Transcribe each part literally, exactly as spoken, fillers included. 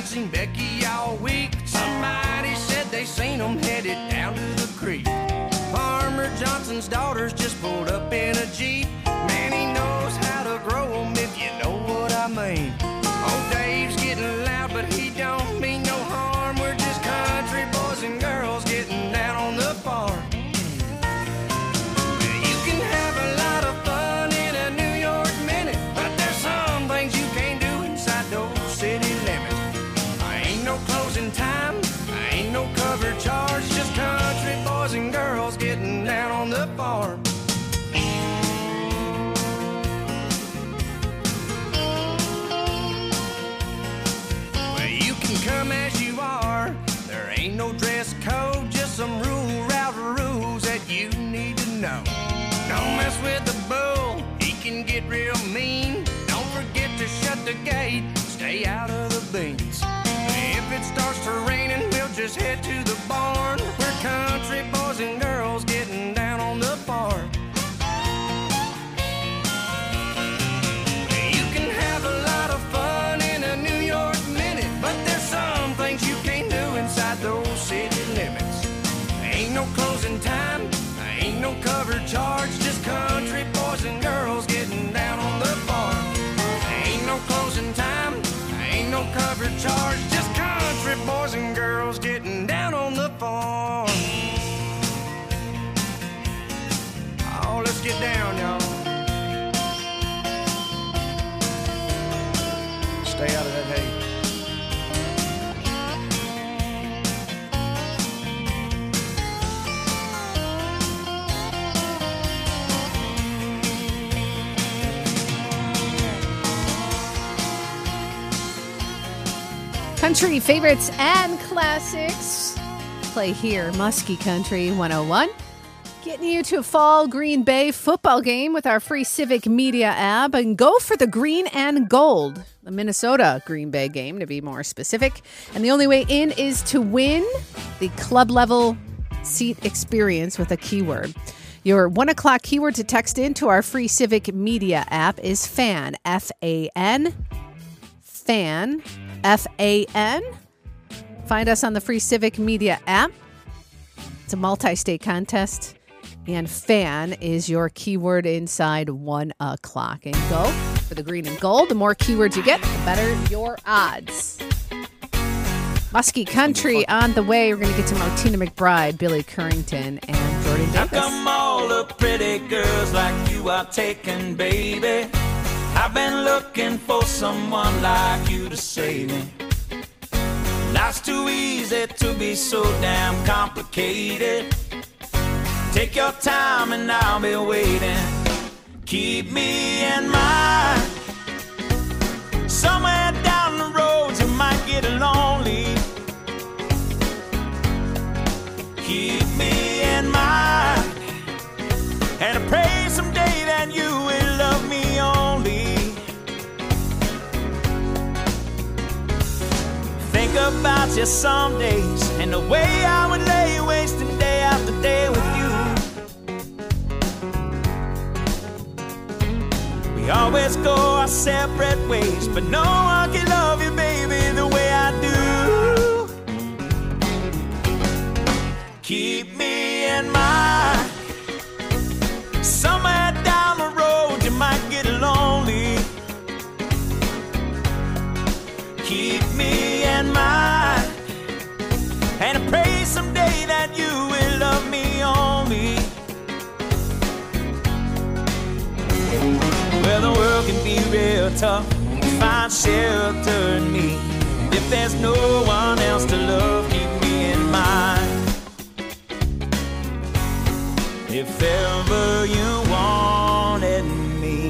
seen Becky all week. Somebody said they seen them headed down to the creek. Farmer Johnson's daughters just pulled up in a Jeep. Man, he knows how to grow them, if you know what I mean. Old Dave's getting loud, but he don't mean no harm. We're just country boys and girls getting down on the farm. You can have a lot of fun in a New York minute, but there's some things you can't do inside those city limits. I ain't no closing time, I ain't no cover charge, just country boys and girls getting down on the farm. Well, you can come as you are, there ain't no dress code, just some rule route rules that you need to know. Don't mess with the bull, he can get real mean. Don't forget to shut the gate, stay out of the beans. If it starts to raining, we'll just head to the barn. We're country boys and girls getting down on the farm. You can have a lot of fun in a New York minute, but there's some things you can't do inside those city limits. Ain't no closing time, ain't no cover charge, just country boys and girls getting down on the farm. Ain't no closing time, ain't no cover charge, just country boys and girls getting down on the farm. Oh, let's get down, y'all. Stay out of that hay. Country favorites and classics play here. Muskie Country one oh one. Getting you to a fall Green Bay football game with our free Civic Media app, and go for the green and gold. The Minnesota Green Bay game, to be more specific. And the only way in is to win the club level seat experience with a keyword. Your one o'clock keyword to text into our free Civic Media app is FAN, F A N, FAN, F A N. Find us on the free Civic Media app. It's a multi-state contest, and FAN is your keyword inside one o'clock. And go for the green and gold. The more keywords you get, the better your odds. Muskie Country on the way. We're going to get to Martina McBride, Billy Currington, and Jordan Davis. How come all the pretty girls like you are taken, baby? I've been looking for someone like you to save me. Life's too easy to be so damn complicated. Take your time and I'll be waiting. Keep me in mind. Somewhere down the road you might get lonely. Keep me in mind. And I pray someday that you will love me only. Think about you some days and the way I would lay wasting day after day with you. We always go our separate ways, but no one can love you, baby, the way I do. Keep me in mind. Somewhere down the road you might get lonely. Keep me in mind. And I pray someday that you will love me only. Well, the world can be real tough to find shelter in me. If there's no one else to love, keep me in mind. If ever you wanted me,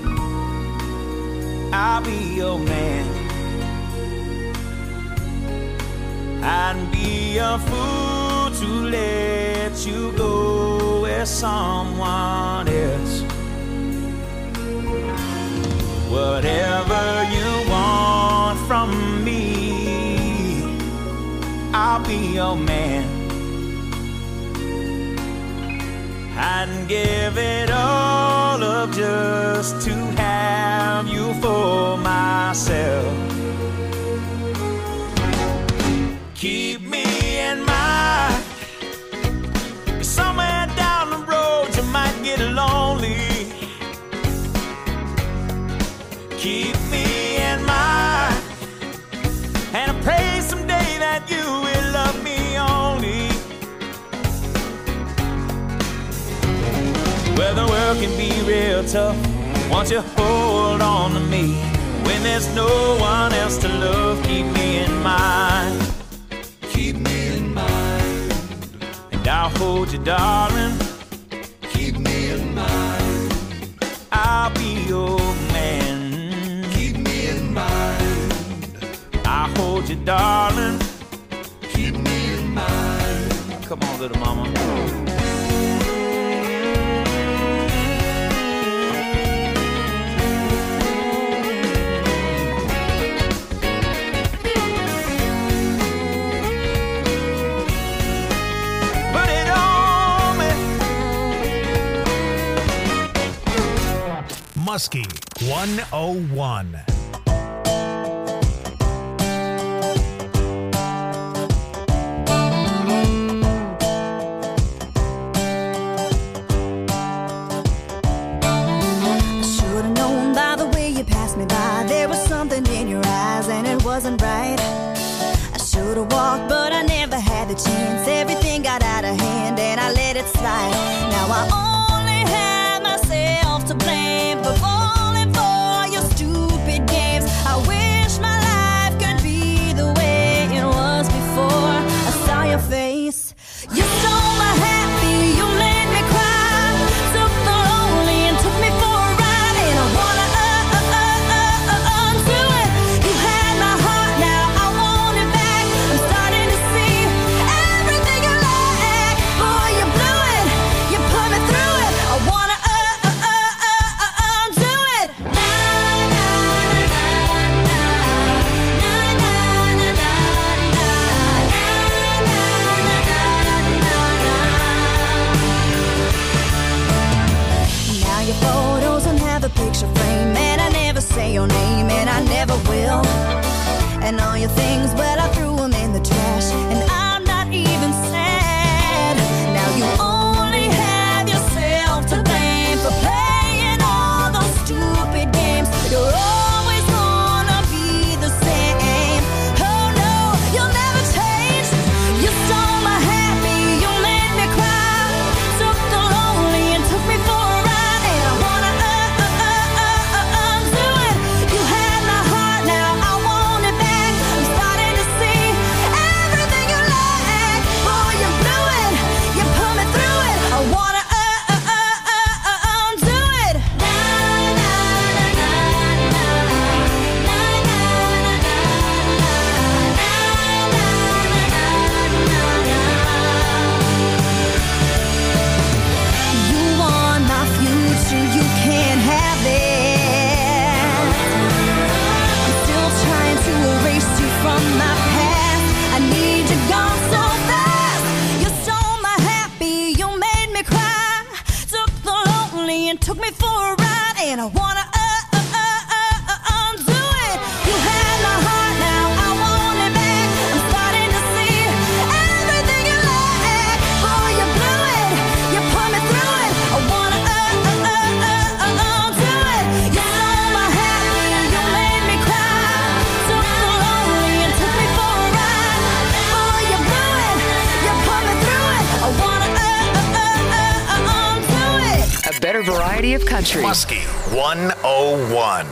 I'll be your man. I'd be a fool to let you go with someone else. Whatever you want from me, I'll be your man. I'd give it all up just to have you for myself. Well, the world can be real tough once you hold on to me. When there's no one else to love, keep me in mind. Keep me in mind. And I'll hold you, darling. Keep me in mind. I'll be your man. Keep me in mind. I'll hold you, darling. Keep me in mind. Come on, little mama. Muskie one oh one. I should have known by the way you passed me by. There was something in your eyes and it wasn't right. I should have walked, but I never had the chance. Everything got out of hand and I let it slide. Now I only have myself to blame for falling for your stupid games. I wish my life could be the way it was before I saw your face. You stole my happy, you made me cry. Took the lonely and took me for a ride. And I wanna uh, uh, uh, uh, uh, undo it. You had my heart, now I want it back. I'm starting to see everything you like. Boy, you blew it, you put me through it. I wanna uh, uh, uh, uh, uh, undo it. Na, na, na, na, na, na, na, na, now your photos don't have a picture frame, and I never say your name, and I never will. And all your things, well, I threw them in the trash, and I'm not even sad. Now you only have yourself to blame for playing all those stupid games. You're always gonna be the same. Oh no, you'll never change. You stole my happy, you made me cry. Took the lonely and took me for a ride. And I wanna uh, uh, uh, uh, uh, undo it. You had my heart, now I want it back. I'm starting to see everything you like. Boy, you blew it, you put me through it. I wanna uh, uh, uh, uh, uh, undo it. Na, na, na, na, na, na, na, na, na, you want my future, you can't have it. I'm still trying to erase you from my past. I need you gone so fast. You stole my happy, you made me cry. Took the lonely and took me for a ride. And I wanna uh, uh, uh, uh, uh, undo it. You had my heart, now I want it back. I'm starting to see everything you like. Boy, you blew it, you put me through it. I wanna uh, uh, uh, uh, uh, undo it. You stole my happy, you made me cry. Took the lonely and took me for a ride. Boy, you blew it, you put me through it. I wanna uh, uh, uh, uh, uh, undo it. A better variety of country. Muskie one oh one.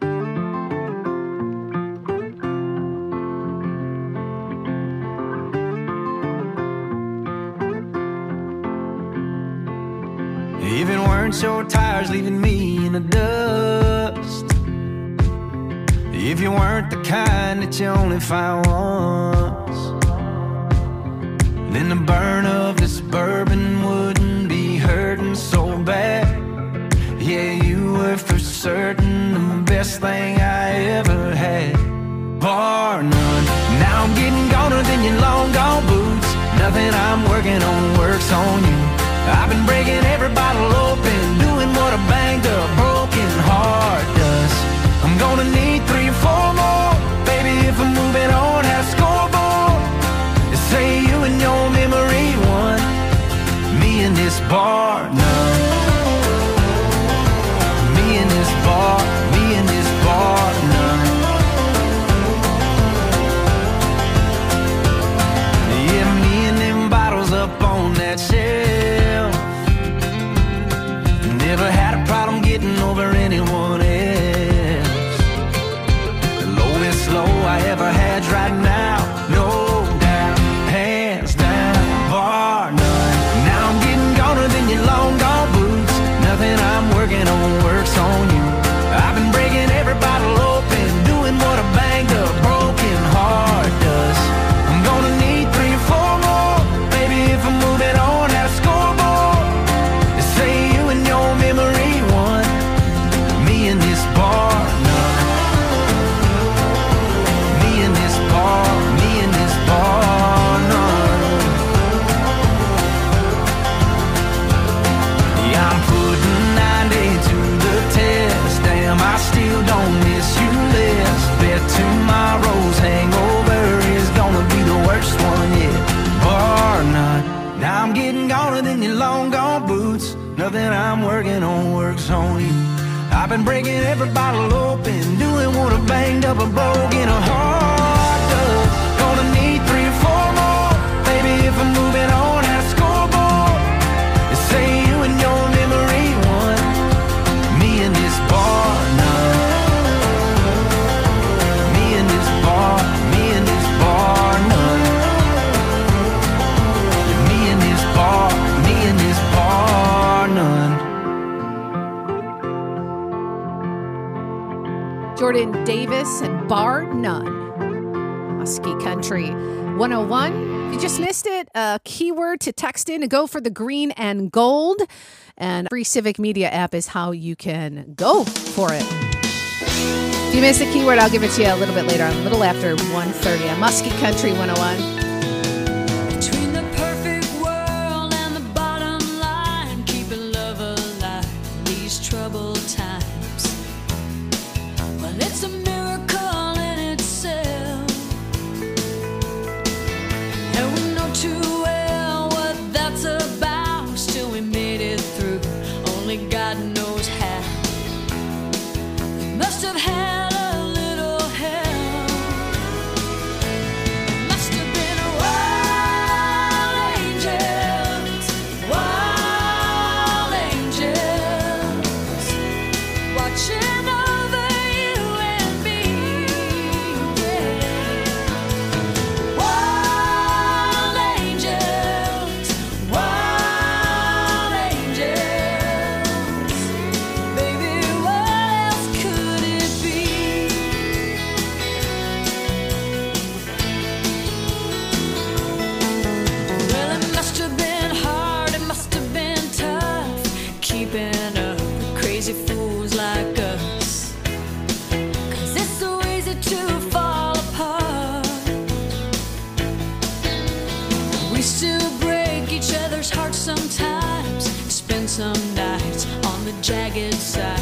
If it weren't your tires leaving me in the dust, if you weren't the kind that you only find once, then the burn of this bourbon wouldn't be hurting so bad. Yeah, you were for certain the best thing I ever had, bar none. Now I'm getting goner than your long gone boots. Nothing I'm working on works on you. I've been breaking every bottle open, doing what a banged up broken heart does. I'm gonna need three or four more, baby, if I'm moving on, have scoreboard. They say you and your memory won, me and this bar none. Me and this bar, me and this bar none. Yeah, me and them bottles up on that shelf, ever had's right now. No doubt, hands down, bar none. Now I'm getting goner than your long gone boots. Nothing I'm working on works on you. I've been breaking every bottle open, doing what a banged up broken heart does. I'm gonna need three or four more, maybe if I'm moving on at a scoreboard. They say you and your memory won, me in this bar none. Me in this bar, me in this bar none. Yeah, I'm putting ninety to the test. Damn, I still don't miss you less. Bet tomorrow's hangover is gonna be the worst one yet. Bar none. Now I'm getting goner than your long gone boots. Nothing I'm working on works on you. I've been breaking every bottle open, doing what a banged up a broken heart does. Gonna need three or four more, maybe if I'm moving on at a scoreboard. They say you and your memory won, me in this bar none. Me in this bar, me in this bar none. Yeah, me in this bar, me in this bar none. Jordan Davis and Bar None. Muskie Country one oh one. If you just missed it, a keyword to text in to go for the green and gold. And free Civic Media app is how you can go for it. If you missed the keyword, I'll give it to you a little bit later on, a little after one thirty on Muskie Country one oh one. Between the perfect world and the bottom line, keeping love alive in these troubled times. Well, it's a miracle in itself, and we know too well what that's about. Still we made it through, only God knows how. We must have had a little help. It must have been a wild angels, wild angels, watching over you and me, yeah. Wild angels, wild angels, baby, what else could it be? Well, it must have been hard, it must have been tough, keeping up with crazy fools like us. 'Cause it's so easy to fall apart. We still break each other's hearts sometimes, spend some nights on the jagged side.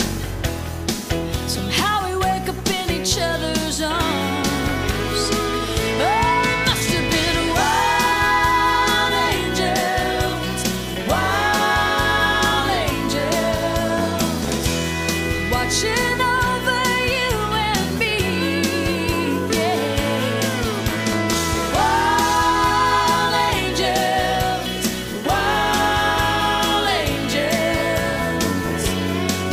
Somehow we wake up in each other's arms. Oh, it must have been wild angels, wild angels, watching over you and me, yeah. Wild angels, wild angels,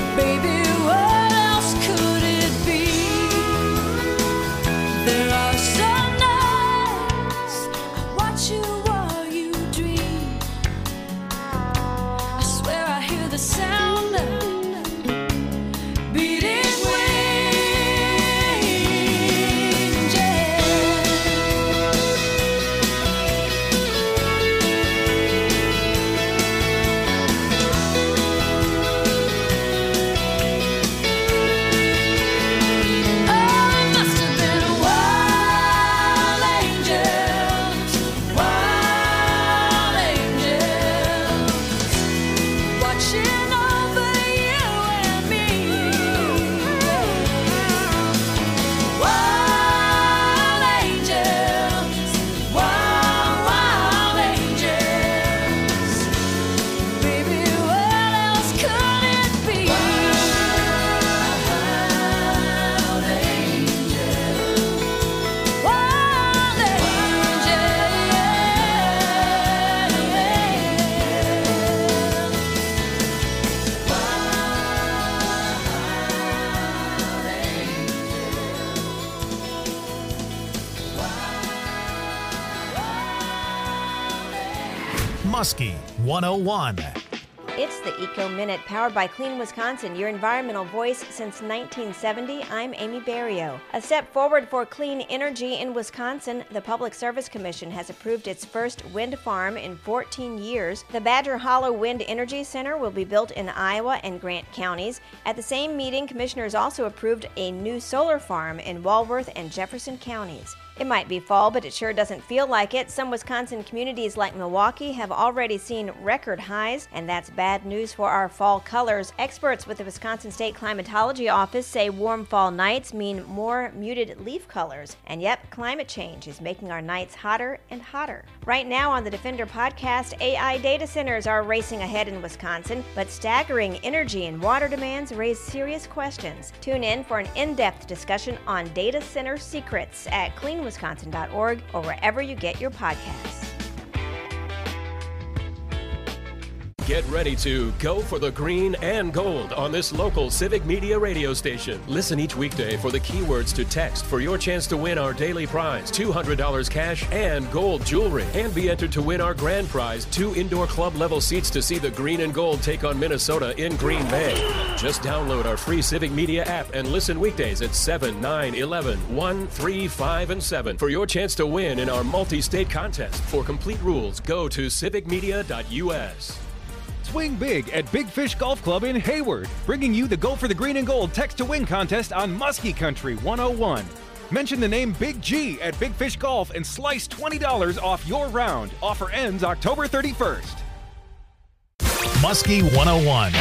Muskie one oh one. It's the Eco Minute, powered by Clean Wisconsin, your environmental voice since nineteen seventy. I'm Amy Barrio. A step forward for clean energy in Wisconsin, the Public Service Commission has approved its first wind farm in fourteen years. The Badger Hollow Wind Energy Center will be built in Iowa and Grant counties. At the same meeting, commissioners also approved a new solar farm in Walworth and Jefferson counties. It might be fall, but it sure doesn't feel like it. Some Wisconsin communities like Milwaukee have already seen record highs, and that's bad news for our fall colors. Experts with the Wisconsin State Climatology Office say warm fall nights mean more muted leaf colors. And yep, climate change is making our nights hotter and hotter. Right now on the Defender podcast, A I data centers are racing ahead in Wisconsin, but staggering energy and water demands raise serious questions. Tune in for an in-depth discussion on data center secrets at clean wisconsin dot org or wherever you get your podcasts. Get ready to go for the green and gold on this local Civic Media radio station. Listen each weekday for the keywords to text for your chance to win our daily prize, two hundred dollars cash and gold jewelry, and be entered to win our grand prize, two indoor club level seats to see the green and gold take on Minnesota in Green Bay. Just download our free Civic Media app and listen weekdays at seven, nine, eleven, one, three, five, and seven for your chance to win in our multi-state contest. For complete rules, go to civic media dot u s. Swing big at Big Fish Golf Club in Hayward, bringing you the Go for the Green and Gold Text to Win contest on Muskie Country one oh one. Mention the name Big G at Big Fish Golf and slice twenty dollars off your round. Offer ends October thirty-first. Muskie one oh one.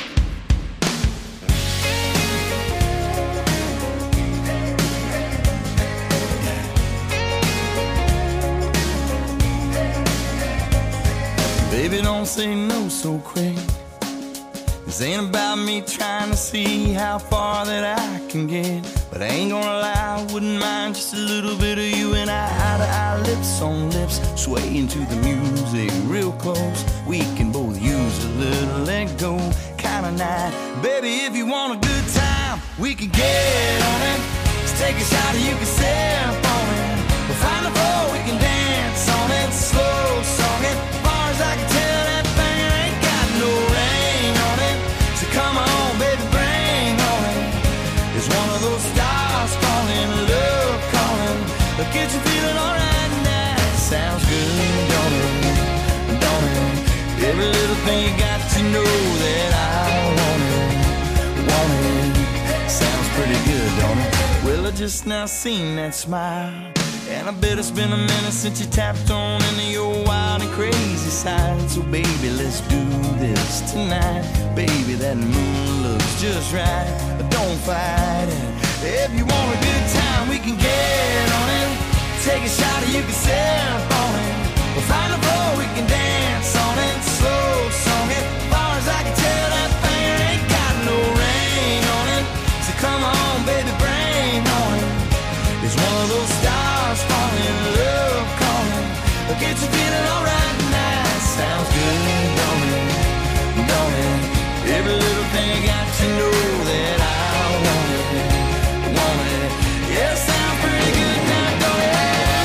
Baby, don't say no so quick. This ain't about me trying to see how far that I can get. But I ain't gonna lie, I wouldn't mind just a little bit of you and I, eye to eye, lips on lips, swaying to the music real close. We can both use a little let go kind of night. Baby, if you want a good time, we can get on it. Let's take a shot and you can sip on it. We'll find the floor, we can dance on it. Slow song it. I can tell that thing ain't got no rain on it. So come on, baby, bring on it. It's one of those stars calling, love calling. Look at you feeling alright now. Sounds good, don't it? Don't it? Every little thing you got to know that I want it. Want it. Sounds pretty good, don't it? Well, I just now seen that smile. And I bet it's been a minute since you tapped on into your wild and crazy side. So baby, let's do this tonight. Baby, that moon looks just right. But don't fight it. If you want a good time, we can get on it. Take a shot or you can sip on it. We'll find a floor, we can dance on it. Slow song it. As far as I can tell, that thing ain't got no rain on it. So come on, baby, bring on it. It's one of those stars falling, love calling. Look at you feeling alright now. Sounds good, don't it? Don't it? Every little thing I got to know that I want it. Want it. Yeah, it sounds pretty good now, don't it?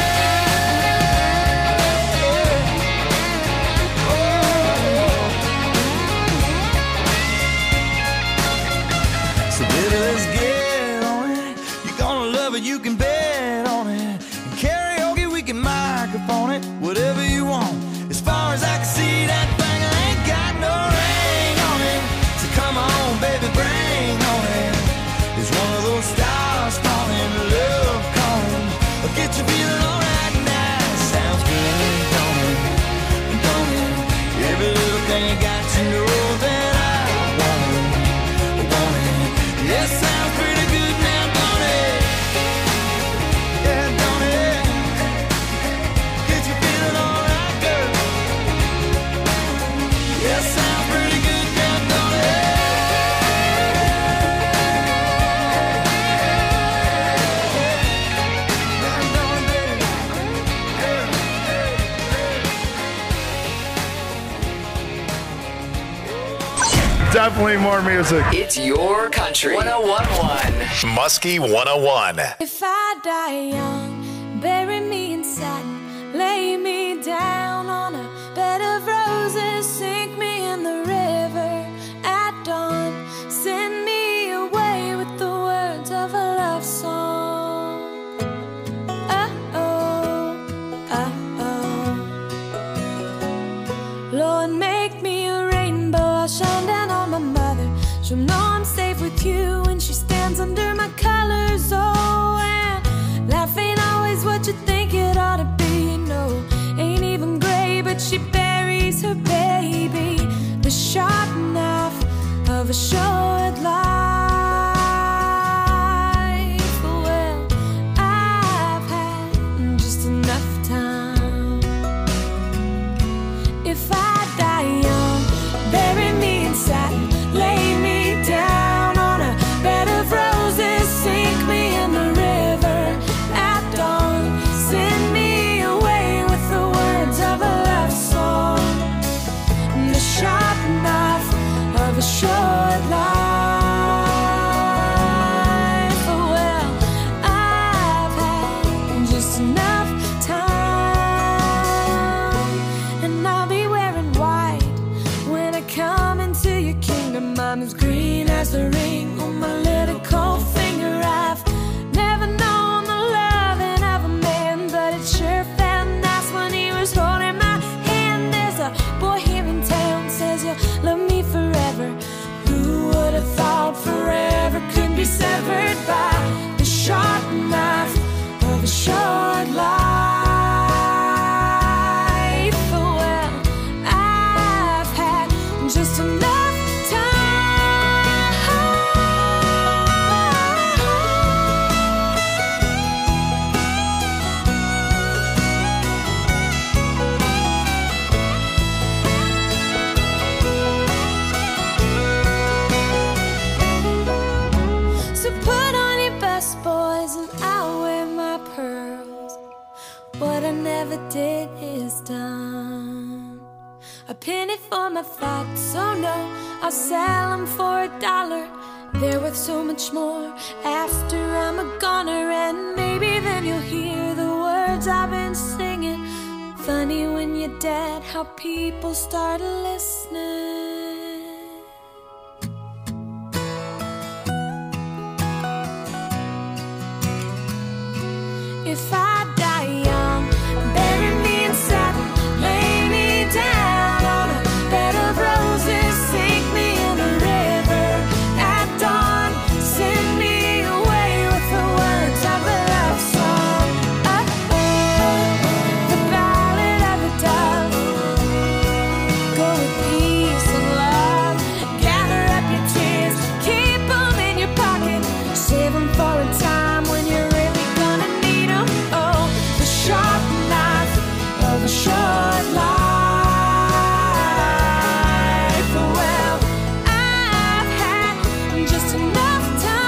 Oh. So baby, let's get on it. You're gonna love it, you can bet. On it, whatever you want. As far as I can see, that thing ain't got no ring on it. So come on, baby, bring on it. It's one of those stars falling, love calling. I'll get you feeling alright now. Sounds good, don't it? Don't it? Every little thing you got to know that I want it. Want it. Yeah, sounds pretty good now, don't it? Yeah, don't it? Definitely more music. It's your country. one oh one point one. Muskie one oh one. If I die young, bury me in satin, lay me down on a bed of roses. enough time, and I'll be wearing white when I come into your kingdom. I'm as green as the ring on my little cold finger. I've never known the loving of a man, but it sure felt nice when he was holding my hand. There's a boy here in town says you'll love me forever. Who would have thought forever could be severed by the sharp knife of a short life? Well, I've had just enough did is done. A penny for my thoughts, oh no, I'll sell them for a dollar. They're worth so much more after I'm a goner, and maybe then you'll hear the words I've been singing. Funny when you're dead how people start listening. If I die young, bury me in satin, lay me down on a bed of roses, sink me in a river at dawn, send me away with the words of a love song. Oh, the ballad of a dove. Go with peace and love, gather up your tears, keep them in your pocket, save them for a time when you're really gonna need them. Oh, the sharp knife of a short life. Well, I've had just enough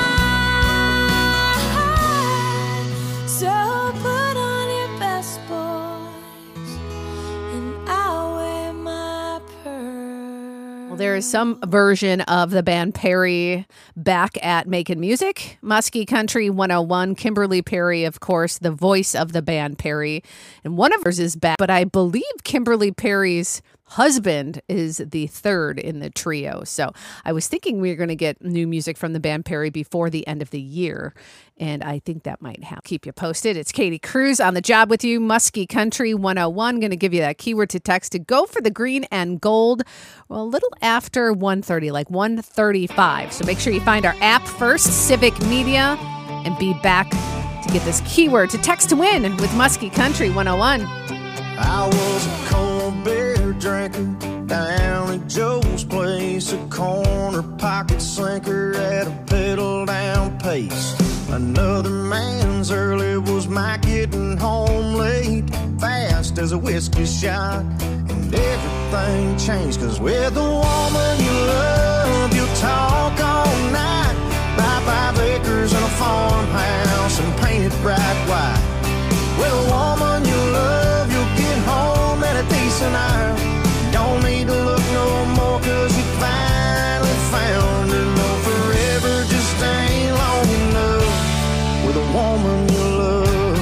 time, so put on your best, boys, and I'll wear my pearl. Well, there is some version of the band Perry back at Making Music. Muskie Country one oh one. Kimberly Perry, of course, the voice of the band Perry. And one of hers is back, but I believe Kimberly Perry's husband is the third in the trio. So I was thinking we were going to get new music from the band Perry before the end of the year. And I think that might happen. Keep you posted. It's Katie Cruz on the job with you. Muskie Country one oh one. Going to give you that keyword to text to go for the green and gold. Well, a little after one thirty, like one thirty-five. So make sure you find our app first, Civic Media, and be back to get this keyword to text to win with Muskie Country one oh one. I was a cold beer drinker down at Joe's place, a corner pocket sinker at a pedal down pace. Another man's early was my getting home late, fast as a whiskey shot, and everything changed, cause with the woman you love, you'll talk all night, buy five acres and a farmhouse and paint it bright white. With a woman you love, you'll get home at a decent hour. Don't need to look no more, cause you finally found her. No, forever just ain't long enough with a woman you love.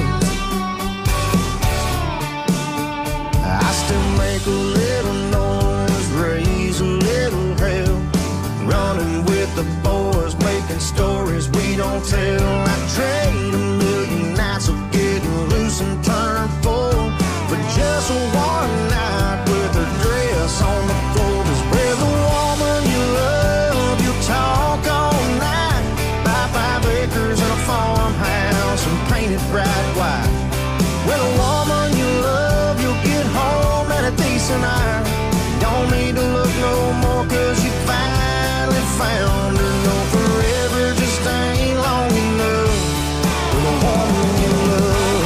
I still make a little noise, raise a little hell, running with the boys, making stories we don't tell. I trade a million nights of getting loose and turn full for just one night with her dress on the floor. Cause with a woman you love, you'll talk all night, buy five acres and a farmhouse and paint it bright white. With a woman you love, you'll get home at a decent hour. Don't need to look no more, cause you finally found her. No, forever just ain't long enough with a woman you love.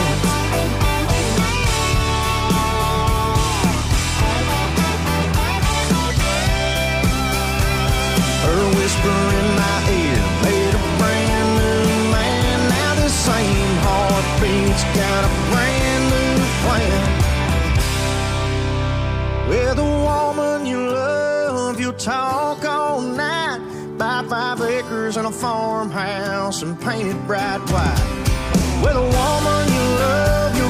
Her whisper in my ear made a brand new man. Now the same heartbeat's got a brand new plan. With a woman you love, you'll talk all night, buy five acres and a farmhouse and paint it bright white. With a woman you love, you'll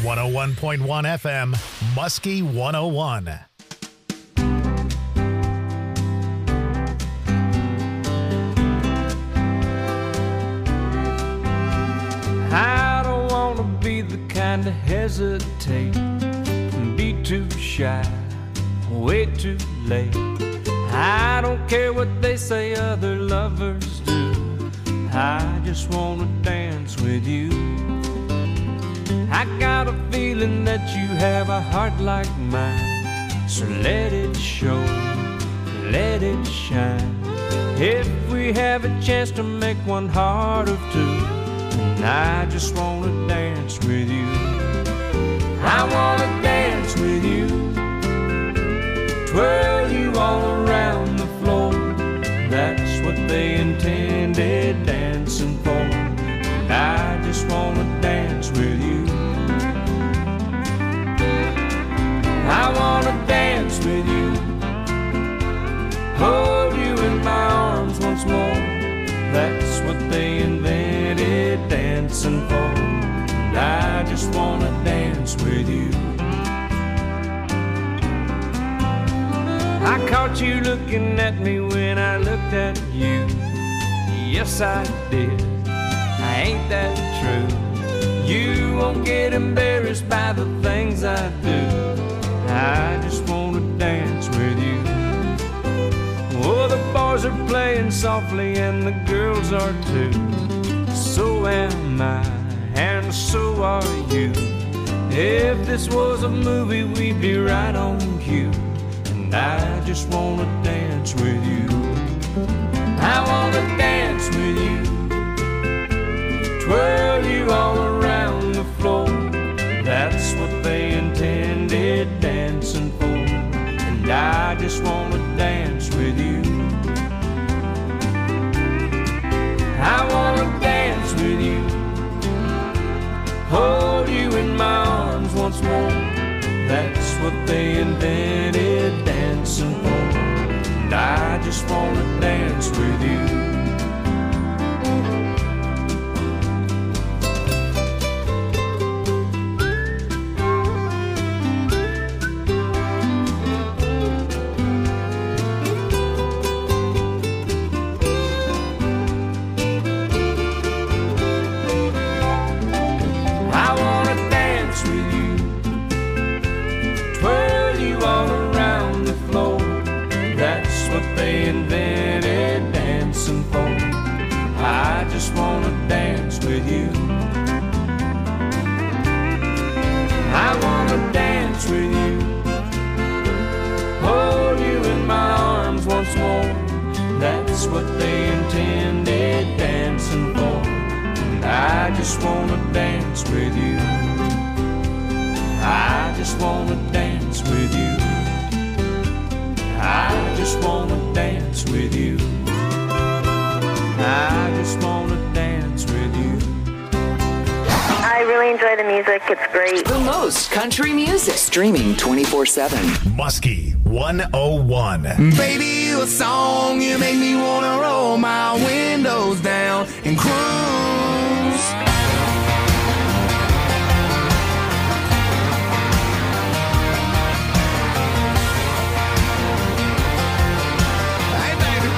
one oh one point one F M, Muskie one oh one. I don't want to be the kind to hesitate and be too shy, way too late. I don't care what they say other lovers do. I just want to dance with you. I got a feeling that you have a heart like mine, so let it show, let it shine. If we have a chance to make one heart of two, and I just want to dance with you. I want to dance with you, twirl you all around the floor. That's what they intended dancing for. And I just want to dance with you. I want to dance with you, hold you in my arms once more. That's what they invented dancing for. And I just want to dance with you. I caught you looking at me when I looked at you. Yes, I did. Ain't that true? You won't get embarrassed by the things I do. I just want to dance with you. Oh, the boys are playing softly and the girls are too. So am I, and so are you. If this was a movie, we'd be right on cue. And I just want to dance with you. I want to dance with you, twirl you all around the floor. That's what they intended dancing for. And I just want to dance with you. I want to dance with you, hold you in my arms once more. That's what they invented dancing for. And I just want to dance with you. What they intended dancing for. And I just want to dance with you. I just want to dance with you. I just want to dance with you. I just want to dance with you. I really enjoy the music. It's great. The most country music. Streaming twenty-four seven. Muskie one oh one. Baby, you a song, you make me wanna roll my windows down and cruise. Hey, baby.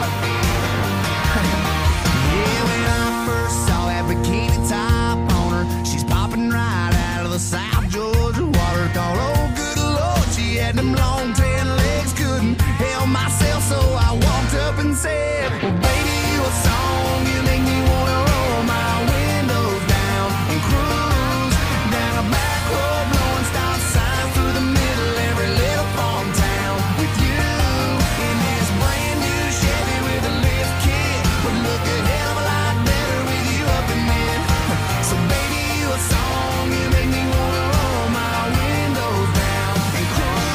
Yeah, when I first saw that bikini top on her, she's popping right out of the South Georgia water. Thought, oh, good Lord, she had them long tan legs, couldn't help myself, so I walked up and said, well, baby, you a song, you make me wanna roll my windows down and cruise down a back road, blowing stop signs through the middle every little farm town with you in this brand new Chevy with a lift kit. Would look a hell of a lot better with you up in it. So baby, you a song, you make me wanna roll my windows down and cruise.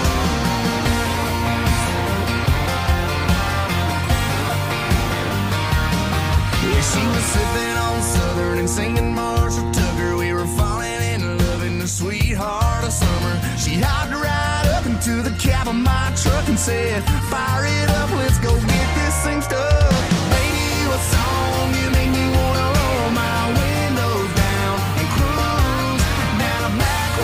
Yeah, she was sipping on Southern and singing Marshall Tucker. We were falling in love in the sweetheart of summer. She hopped right up into the cab of my truck and said, fire it up, let's go get this thing stuck. Baby, you a song, you make me wanna roll my windows down and cruise down a back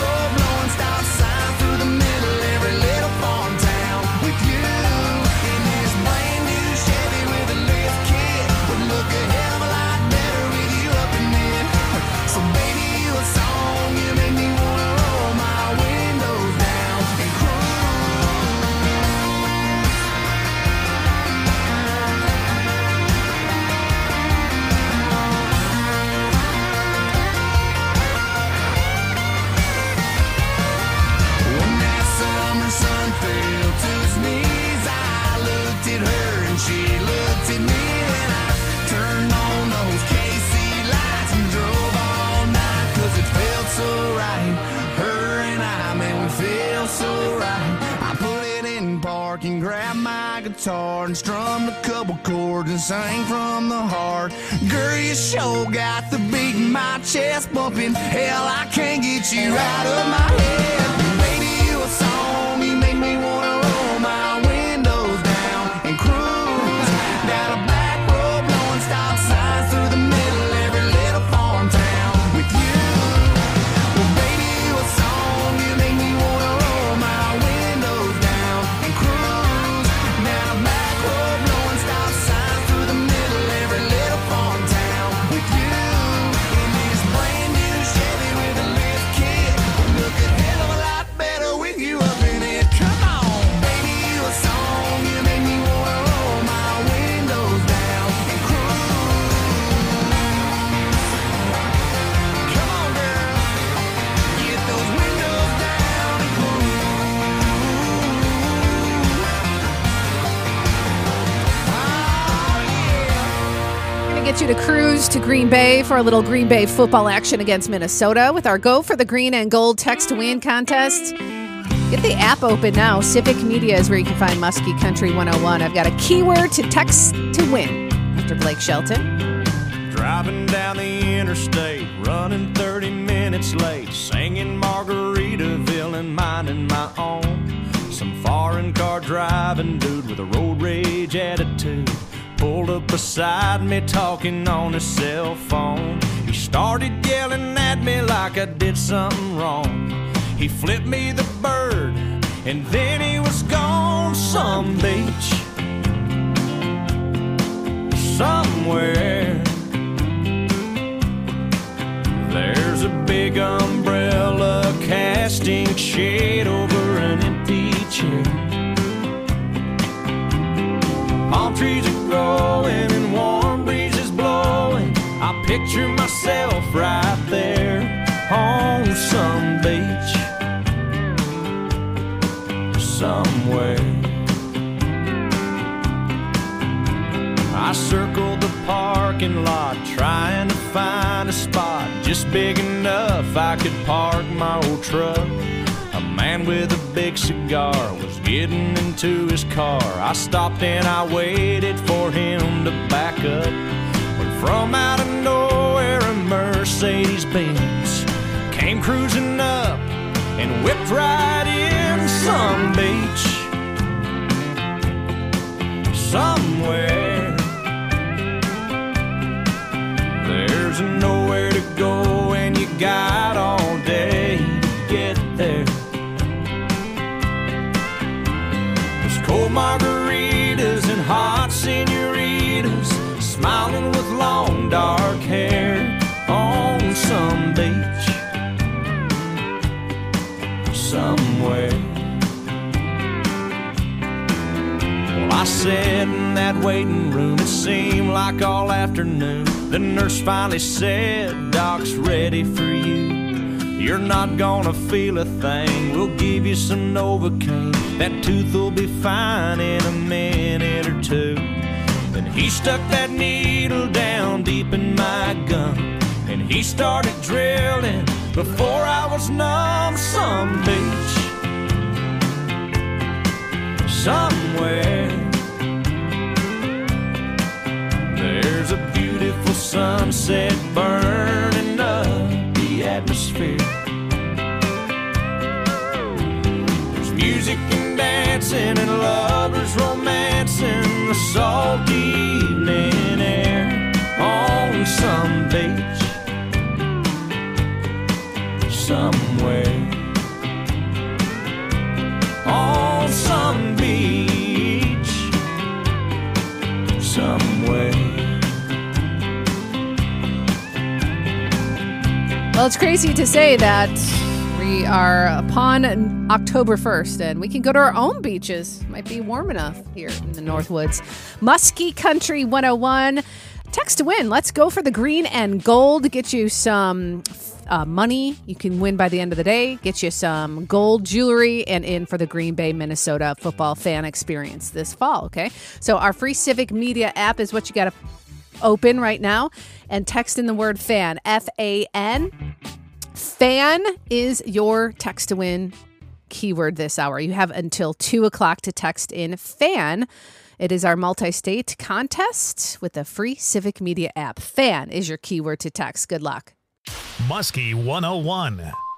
guitar and strummed a couple chords and sang from the heart. Girl, you sure got the beat in my chest bumping. Hell, I can't get you out of my head. Baby, you a song, you make me wanna roll my windows down and cruise down a back road, blowing stop signs through the middle of every little farm town with you. Well, baby, you a song, you make me wanna roll my windows down and cruise down a back road, blowing stop signs through the middle of every little farm town with you. In this brand new Chevy with a lift kit, look a hell of a lot better with you up in it. Come on, baby, you a song, you make me wanna roll my windows down and cruise. Come on, girl, get those windows down and Gonna get you to cruise to Green Bay for a little Green Bay football action against Minnesota with our Go for the Green and Gold Text to Win contest. Get the app open now. Civic Media is where you can find Muskie Country one oh one. I've got a keyword to text to win after Blake Shelton. Driving down the interstate, running thirty minutes late, singing Margaritaville and minding my own. Some foreign car driving dude with a road rage attitude pulled up beside me talking on his cell phone. He started yelling at me like I did something wrong. He flipped me the bird and then he was gone. Some beach somewhere, there's a big umbrella casting shade over an empty chair. Palm trees are growing and warm breezes blowing. I picture myself right there on some beach somewhere. I circled the parking lot trying to find a spot just big enough I could park my old truck. A man with a big cigar was getting into his car. I stopped and I waited for him to back up. When from out of nowhere a Mercedes Benz came cruising up and whipped right in. Some beach somewhere, there's nowhere to go and you got all day to get there. There's cold margaritas and hot senoritas smiling with long dark hair on some beach somewhere. Well, I sat in that waiting room, it seemed like all afternoon. The nurse finally said, Doc's ready for you. You're not gonna feel a thing, we'll give you some Novocaine. That tooth will be fine in a minute or two. Then he stuck that needle down deep in my gum, and he started drilling before I was numb. Some beach somewhere, there's a beautiful sunset burning up the atmosphere. There's music and dancing and lovers romancing the salty evening air on some beach somewhere. On some beach somewhere. Well, it's crazy to say that we are upon October first and we can go to our own beaches. Might be warm enough here in the Northwoods. Muskie Country one oh one. Text to win. Let's go for the green and gold. Get you some uh, money. You can win by the end of the day. Get you some gold jewelry and in for the Green Bay, Minnesota football fan experience this fall. Okay. So our free Civic Media app is what you got to open right now and text in the word fan, F A N. Fan is your text to win keyword this hour. You have until two o'clock to text in fan It is our multi-state contest with the free Civic Media app. Fan is your keyword to text. Good luck. Muskie one oh one.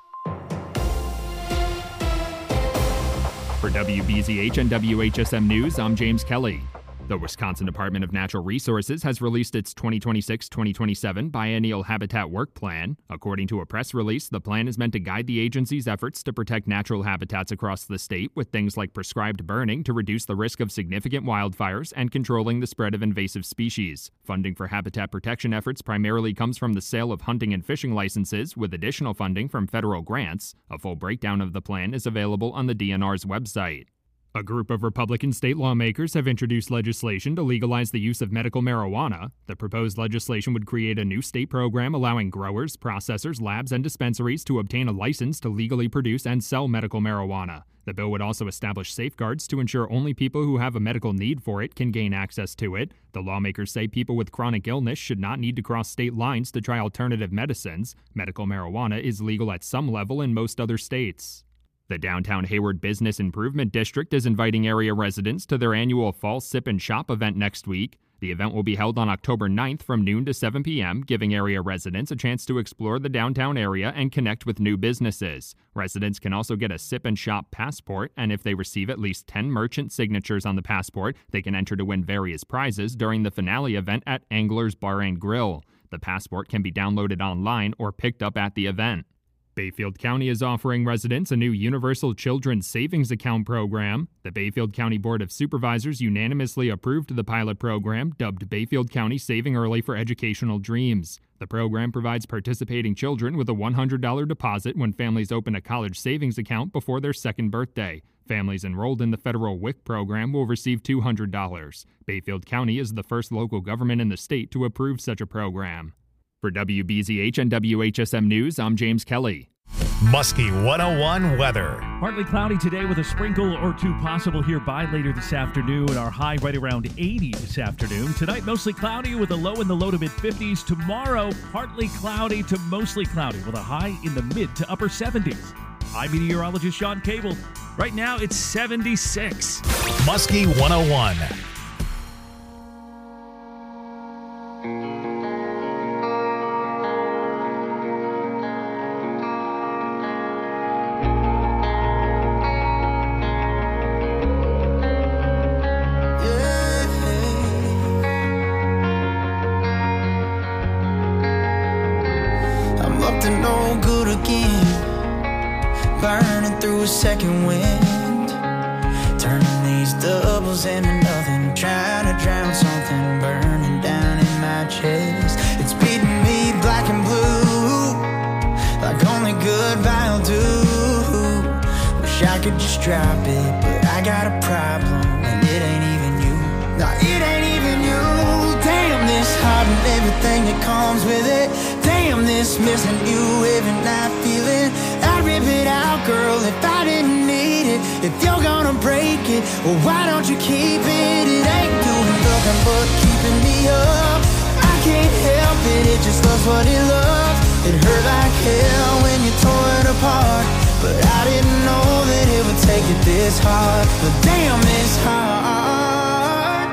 For W B Z H and W H S M News, I'm James Kelly. The Wisconsin Department of Natural Resources has released its twenty twenty-six twenty twenty-seven Biennial Habitat Work Plan. According to a press release, the plan is meant to guide the agency's efforts to protect natural habitats across the state with things like prescribed burning to reduce the risk of significant wildfires and controlling the spread of invasive species. Funding for habitat protection efforts primarily comes from the sale of hunting and fishing licenses, with additional funding from federal grants. A full breakdown of the plan is available on the D N R's website. A group of Republican state lawmakers have introduced legislation to legalize the use of medical marijuana. The proposed legislation would create a new state program allowing growers, processors, labs, and dispensaries to obtain a license to legally produce and sell medical marijuana. The bill would also establish safeguards to ensure only people who have a medical need for it can gain access to it. The lawmakers say people with chronic illness should not need to cross state lines to try alternative medicines. Medical marijuana is legal at some level in most other states. The Downtown Hayward Business Improvement District is inviting area residents to their annual Fall Sip and Shop event next week. The event will be held on October ninth from noon to seven p.m., giving area residents a chance to explore the downtown area and connect with new businesses. Residents can also get a Sip and Shop passport, and if they receive at least ten merchant signatures on the passport, they can enter to win various prizes during the finale event at Angler's Bar and Grill. The passport can be downloaded online or picked up at the event. Bayfield County is offering residents a new Universal Children's Savings Account program. The Bayfield County Board of Supervisors unanimously approved the pilot program, dubbed Bayfield County Saving Early for Educational Dreams. The program provides participating children with a one hundred dollars deposit when families open a college savings account before their second birthday. Families enrolled in the federal W I C program will receive two hundred dollars. Bayfield County is the first local government in the state to approve such a program. For W B Z H and W H S M News, I'm James Kelly. Muskie one oh one weather. Partly cloudy today with a sprinkle or two possible here by later this afternoon. Our high right around eighty this afternoon. Tonight, mostly cloudy with a low in the low to mid fifties. Tomorrow, partly cloudy to mostly cloudy with a high in the mid to upper seventies. I'm meteorologist Sean Cable. Right now, it's seventy-six. Muskie one oh one. Second wind, turning these doubles into nothing, trying to drown something burning down in my chest. It's beating me black and blue, like only goodbye will do. Wish I could just drop it, but I got a problem, and it ain't even you. No, it ain't even you. Damn, this heart and everything that comes with it. Damn, this missing you every night feeling. I'd rip it out, girl, if I didn't need it. If you're gonna break it, well, why don't you keep it? It ain't doing nothing but keeping me up. I can't help it, it just loves what it loves. It hurt like hell when you tore it apart, but I didn't know that it would take it this hard. But damn, it's hard.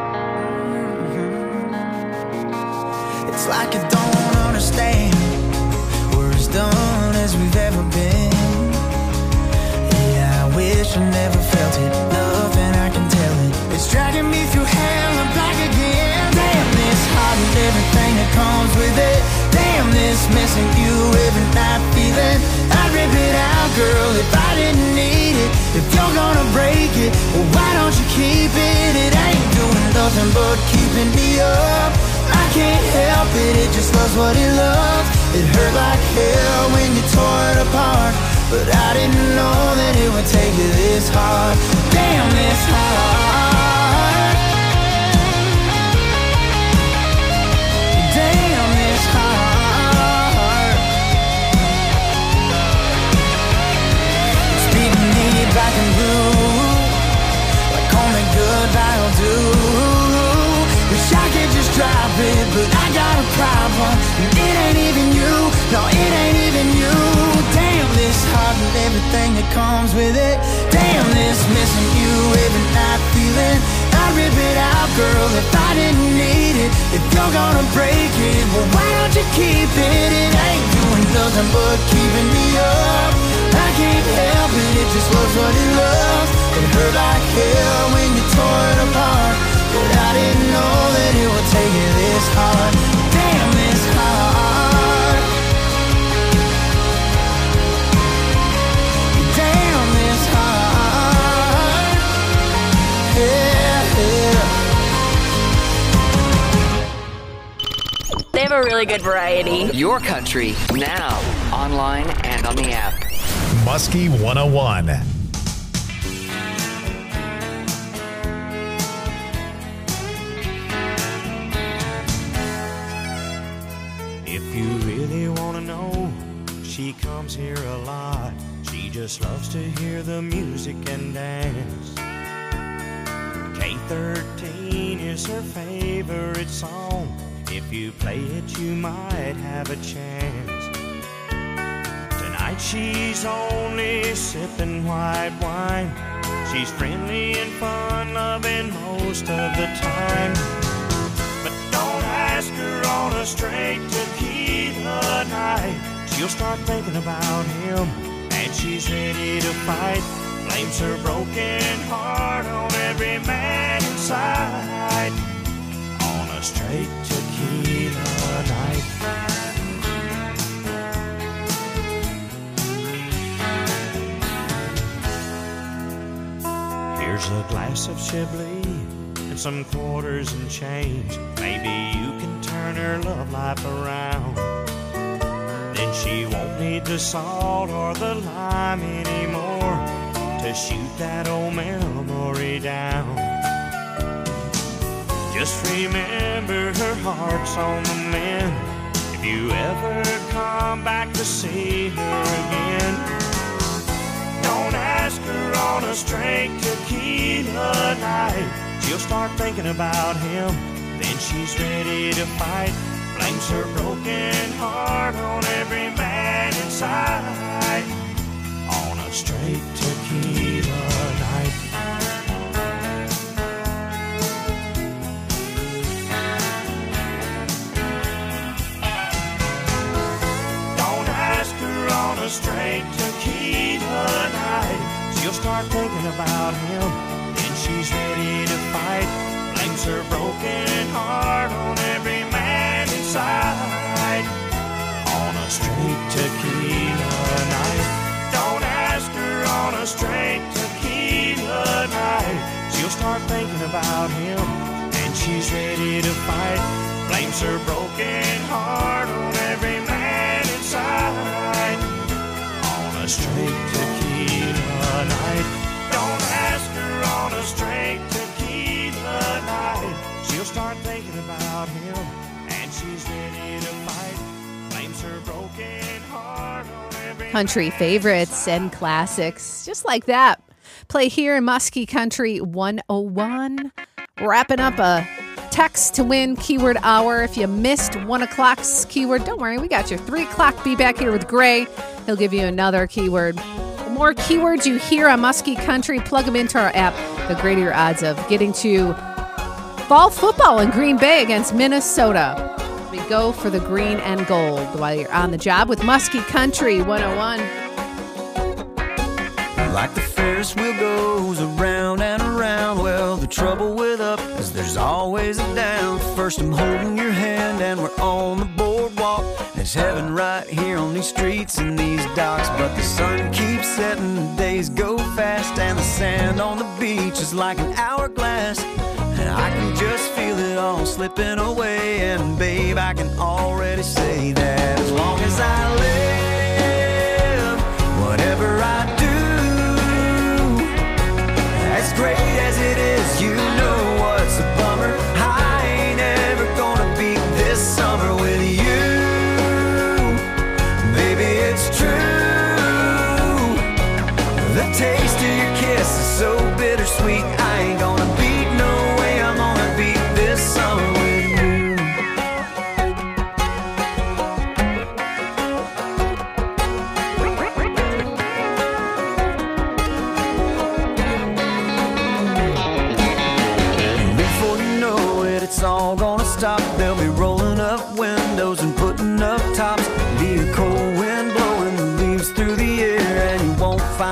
It's like you don't understand. We're as done as we've ever been. Yeah, I wish I never felt it. Nothing I can tell it. It's dragging me through hell and back again. Damn, this heart and everything that comes with it. Damn, this missing you every night feeling. I'd rip it out, girl, if I didn't need it. If you're gonna break it, well, why don't you keep it? It ain't doing nothing but keeping me up. I can't help it, it just loves what it loves. It hurt like hell when you tore it apart, but I didn't know that it would take you this hard. Damn, this hard. Damn, this hard. It's beating me black and blue, like only goodbye will do. Wish I could just drop it, but I got a problem, and it ain't even you. No, it ain't even you. Damn, this heart and everything that comes with it. Damn, this missing you every night feeling. I I'd rip it out, girl, if I didn't need it. If you're gonna break it, well, why don't you keep it? It ain't doing nothing but keeping me up. I can't help it, it just loves what it loves. It hurt like hell when you tore it apart, but I didn't know that it would take it this hard. Damn, it's hard. Damn, it's hard. Yeah, yeah. They have a really good variety. Your country, now, online and on the app. Muskie one oh one. If you really want to know, she comes here a lot. She just loves to hear the music and dance. K thirteen is her favorite song. If you play it, you might have a chance. Tonight she's only sipping white wine. She's friendly and fun-loving most of the time. But don't ask her on a straight tequila night. She'll start thinking about him, and she's ready to fight. Blames her broken heart on every man inside. On a straight tequila night. Here's a glass of Chablis and some quarters and change. Maybe you can turn her love life around. Then she won't need the salt or the lime anymore to shoot that old memory down. Just remember her heart's on the mend. If you ever come back to see her again, don't ask her on a straight tequila night. She'll start thinking about him, then she's ready to fight. Blames her broken heart on every man inside. On a straight tequila night. Don't ask her on a straight tequila night. She'll start thinking about him, then she's ready to fight. Blames her broken heart on every man inside. On a straight tequila night. Don't ask her on a straight tequila night. She'll start thinking about him, and she's ready to fight. Blames her broken heart on every man inside. On a straight tequila night. Don't ask her on a straight tequila night. She'll start thinking about him, and she's ready to fight. Blames her broken heart on every Country favorites and classics, just like that. Play here in Muskie Country one oh one. Wrapping up a text to win keyword hour. If you missed one o'clock's keyword, don't worry, we got your three o'clock. Be back here with Gray. He'll give you another keyword. The more keywords you hear on Muskie Country, plug them into our app, the greater your odds of getting to fall football in Green Bay against Minnesota. We go for the green and gold while you're on the job with Muskie Country one oh one. Like the Ferris wheel goes around and around. Well, the trouble with up is there's always a down. First I'm holding your hand and we're on the boardwalk. There's heaven right here on these streets and these docks. But the sun keeps setting, the days go fast, and the sand on the beach is like an hourglass. And I can just feel it all slipping away. And babe, I can already say that as long as I live, whatever I do, as great as it is, you know what's a bummer. I ain't ever gonna beat this summer with you. Baby, it's true. The taste of your kiss is so bittersweet. I ain't gonna beat, no way I'm gonna beat this summer with you.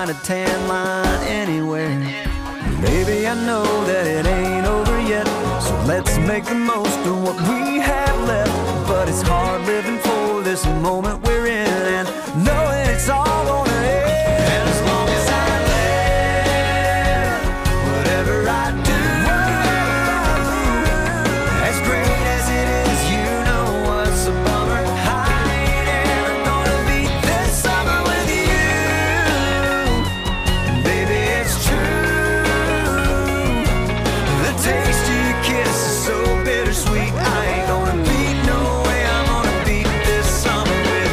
find a tan line anywhere. Baby, I know that it ain't over yet, so let's make the most of what we have left. But it's hard living for this moment we're in, and knowing it's all gonna end. And as long as I live, whatever I do, as great as it is, you know what's a bummer. I ain't ever gonna beat this summer with you. Baby, it's true. The taste of your kiss is so bittersweet. I ain't gonna beat, no way I'm gonna beat this summer with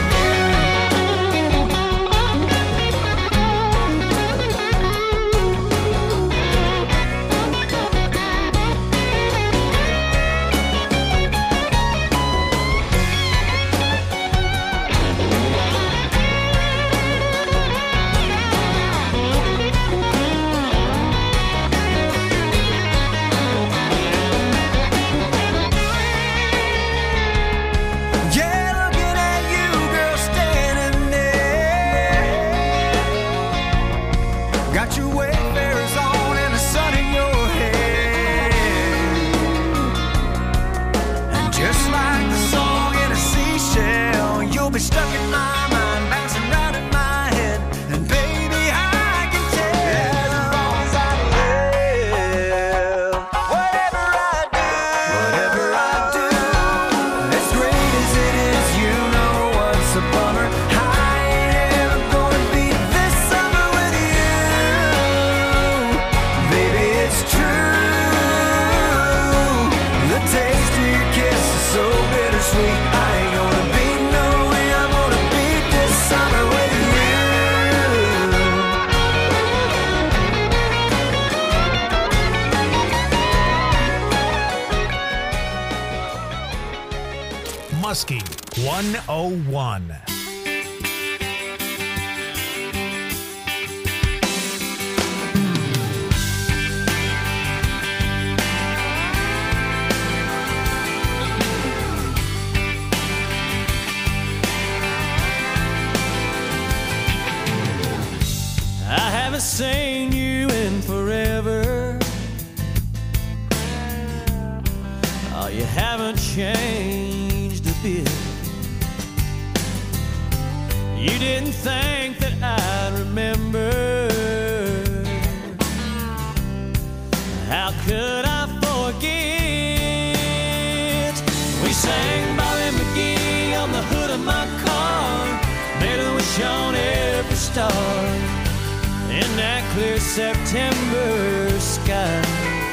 stuck in my mind, bouncing round in my head. And baby, I can tell, as long as I live, whatever I do, whatever I do, as great as it is, you know what's a bummer. I ain't ever gonna beat this summer with you. Baby, it's true. The taste of your kiss is so bittersweet. I ain't gonna beat no way I'm gonna beat this summer with you. Muskie one oh one. I haven't seen you in forever. Oh, you haven't changed a bit. You didn't think that I'd remember. How could I forget? We sang Bobby McGee on the hood of my car, made a wish on every star in that clear September sky.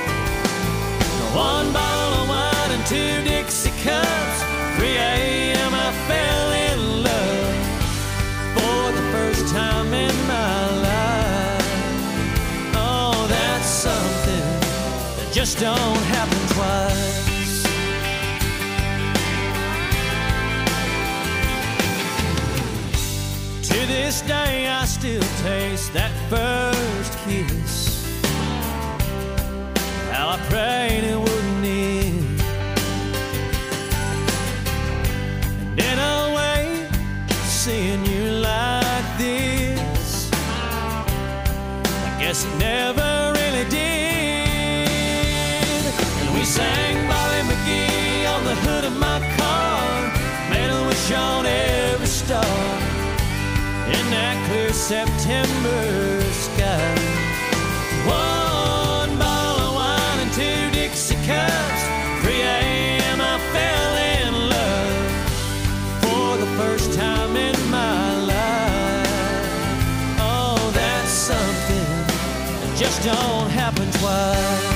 One bottle of wine and two Dixie cups. three a.m. I fell in love for the first time in my life. Oh, that's something that just don't happen twice. To this day I still taste that first kiss. How I prayed it wouldn't end. And in a way, seeing you like this, I guess it never really did. And we sang Bobby McGee on the hood of my car, made a wish on every star in that clear September sky. One bottle of wine and two Dixie cups. three a.m. I fell in love for the first time in my life. Oh, that's something that just don't happen twice.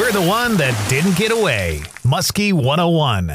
We're the one that didn't get away. Muskie one oh one.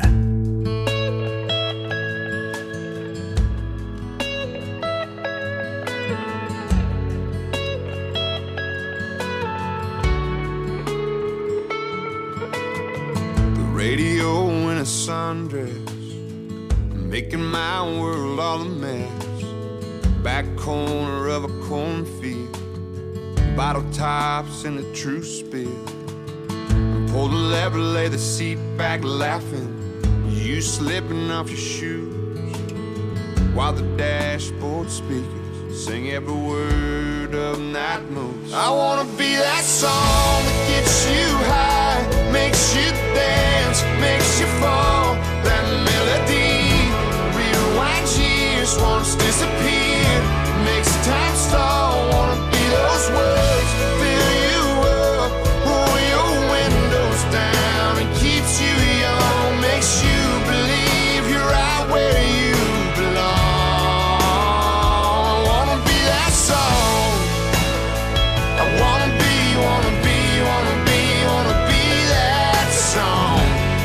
Radio in a sundress, making my world all a mess. Back corner of a cornfield, bottle tops in a true spill. Pull the lever, lay the seat back laughing, you slipping off your shoes, while the dashboard speakers sing every word of Night Moves. I wanna be that song that gets you high, makes you dance, makes you fall. That melody rewinds years, once disappeared, makes time stall. Wanna be those words, fill you up, roll your windows down, and keeps you young, makes you believe you're right where you belong. I wanna be that song. I wanna be, wanna be, wanna be, wanna be that song.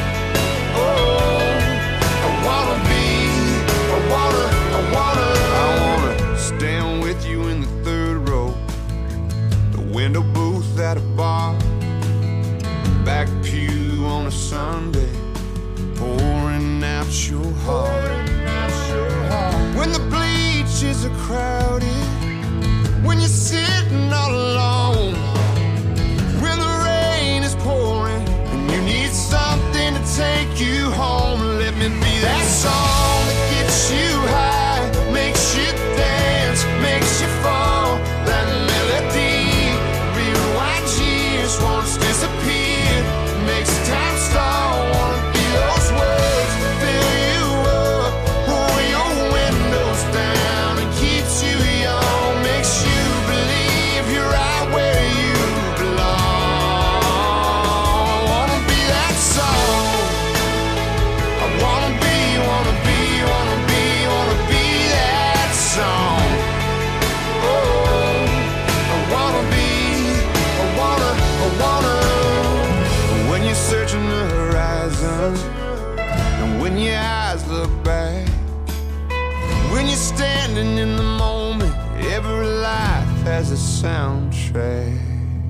Oh, I wanna be, I wanna, I wanna, I wanna stand with you in the third row, the window booth at a bar, back pew on a Sunday, pouring out your heart. When the bleachers are crowded, when you're sitting all alone, when the rain is pouring and you need something to take you home, let me be that song that gets you high, makes you dance, makes you fall. That melody rewinds years, once disappeared, makes time stall. Wanna be those words, fill you up, roll your windows down, and keeps you young, makes you believe you're right where you belong. I wanna be that song. I wanna be, wanna be, wanna be, wanna be that song. Oh, I wanna be, I wanna, I wanna. When you're searching the horizon, and when your eyes look back, when you're standing in the moment, every life has a soundtrack.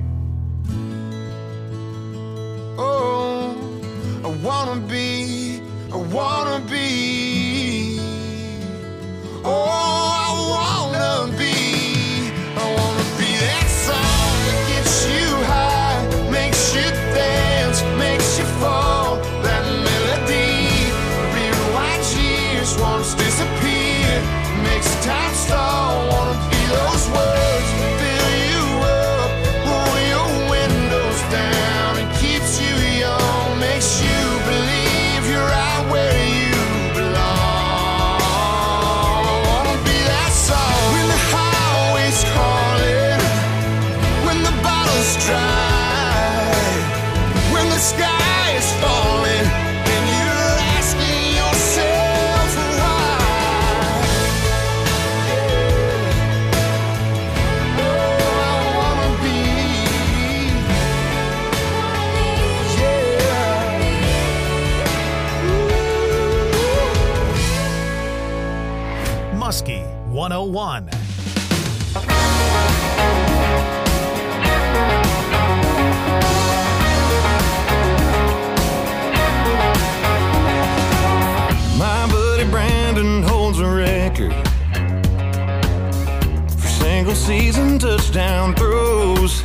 Oh, I wanna be, I wanna be. Oh, I wanna be, I wanna be that song that gets you high, makes you dance, makes you fall. That melody rewinds years, once disappeared, makes time stall. Wanna be those words, fill you up, roll your windows down, and keeps you young, makes you believe you're right where you belong. Wanna be that song when the highway's calling, when the bottle's dry, when the sky is falling, and you're asking yourself why. Oh, I wanna be, Muskie one oh one. My buddy Brandon holds a record for single season touchdown throws.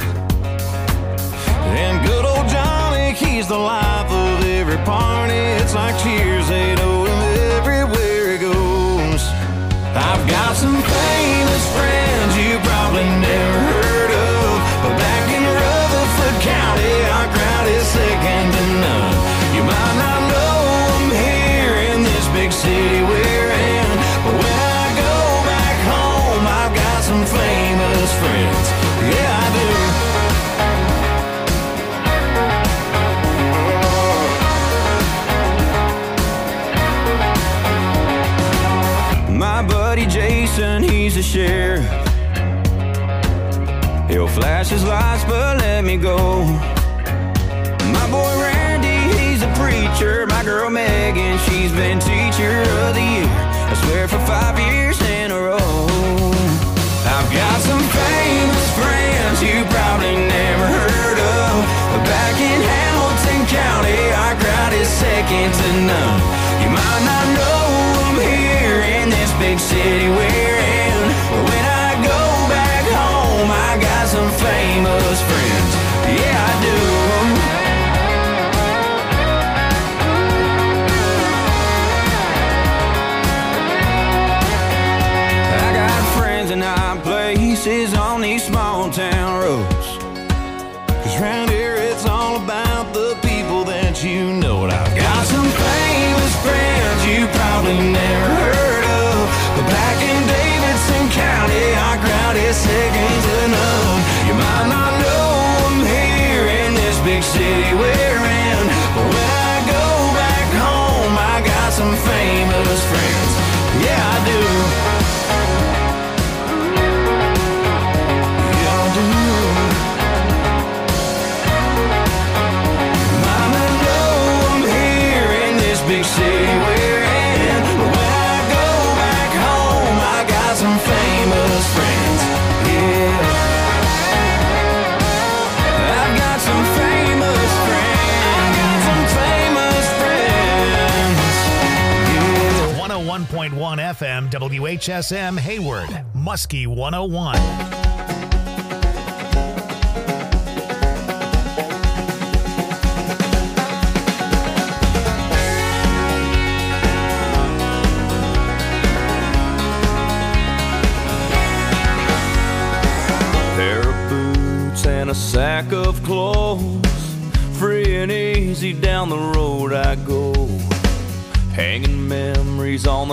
And good old Johnny, he's the life of every party. It's like cheers, they know him everywhere he goes. I've got some famous friends you probably never heard of, but back in Rutherford County, our crowd is second to none. You might not know them here in this big city we're in, but when I go back home, I've got some famous friends. Yeah, I do. My buddy Jason, he's a sheriff. He'll flash his lights but let me go. girl Megan, she's been teacher of the year, I swear for five years in a row. I've got some famous friends you probably never heard of. Back in Hamilton County, our crowd is second to none. You might not know them here in this big city we're in, but when I go back home, I got some famous friends. Yeah, I do. And high places on these small town roads, 'cause round here it's all about the people that you know. And I've got some famous friends you probably never heard of, but back in Davidson County, our crowd is second to none. You might not know them here in this big city we're in, but when I go back home, I got some famous friends. Yeah, I do. Big city we're in, but when I go back home, I got some famous friends. Yeah, I've got some famous friends. I got some famous friends. Yeah. one oh one point one F M W H S M Hayward, Muskie one oh one. And a sack of clothes, free and easy down the road I go, hanging memories on the